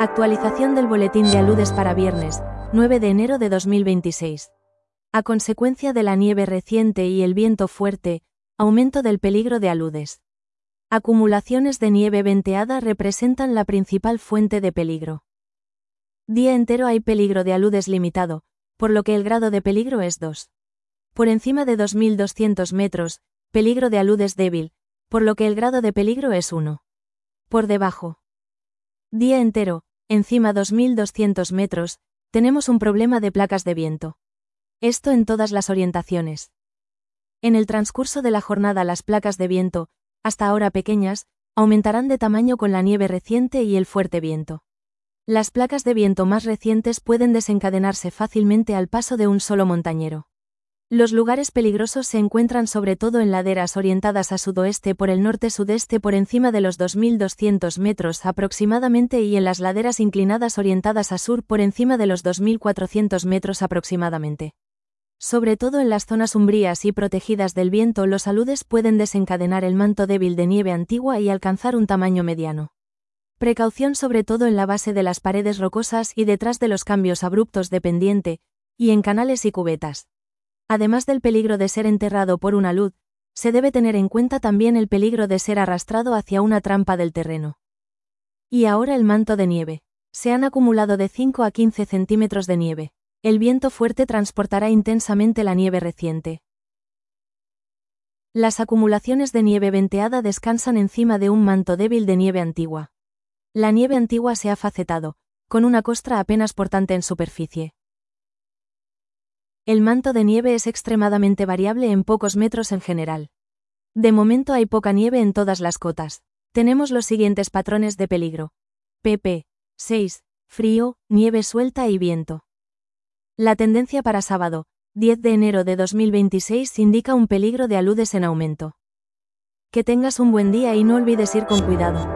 Actualización del boletín de aludes para viernes, 9 de enero de 2026. A consecuencia de la nieve reciente y el viento fuerte, aumento del peligro de aludes. Acumulaciones de nieve venteada representan la principal fuente de peligro. Día entero hay peligro de aludes limitado, por lo que el grado de peligro es 2. Por encima de 2.200 metros, peligro de aludes débil, por lo que el grado de peligro es 1. Por debajo. Día entero, encima 2.200 metros, tenemos un problema de placas de viento. Esto en todas las orientaciones. En el transcurso de la jornada las placas de viento, hasta ahora pequeñas, aumentarán de tamaño con la nieve reciente y el fuerte viento. Las placas de viento más recientes pueden desencadenarse fácilmente al paso de un solo montañero. Los lugares peligrosos se encuentran sobre todo en laderas orientadas a sudoeste por el norte-sudeste por encima de los 2.200 metros aproximadamente y en las laderas inclinadas orientadas a sur por encima de los 2.400 metros aproximadamente. Sobre todo en las zonas umbrías y protegidas del viento los aludes pueden desencadenar el manto débil de nieve antigua y alcanzar un tamaño mediano. Precaución sobre todo en la base de las paredes rocosas y detrás de los cambios abruptos de pendiente, y en canales y cubetas. Además del peligro de ser enterrado por un alud, se debe tener en cuenta también el peligro de ser arrastrado hacia una trampa del terreno. Y ahora el manto de nieve. Se han acumulado de 5 a 15 centímetros de nieve. El viento fuerte transportará intensamente la nieve reciente. Las acumulaciones de nieve venteada descansan encima de un manto débil de nieve antigua. La nieve antigua se ha facetado, con una costra apenas portante en superficie. El manto de nieve es extremadamente variable en pocos metros en general. De momento hay poca nieve en todas las cotas. Tenemos los siguientes patrones de peligro. pp. 6. Frío, nieve suelta y viento. La tendencia para sábado, 10 de enero de 2026 indica un peligro de aludes en aumento. Que tengas un buen día y no olvides ir con cuidado.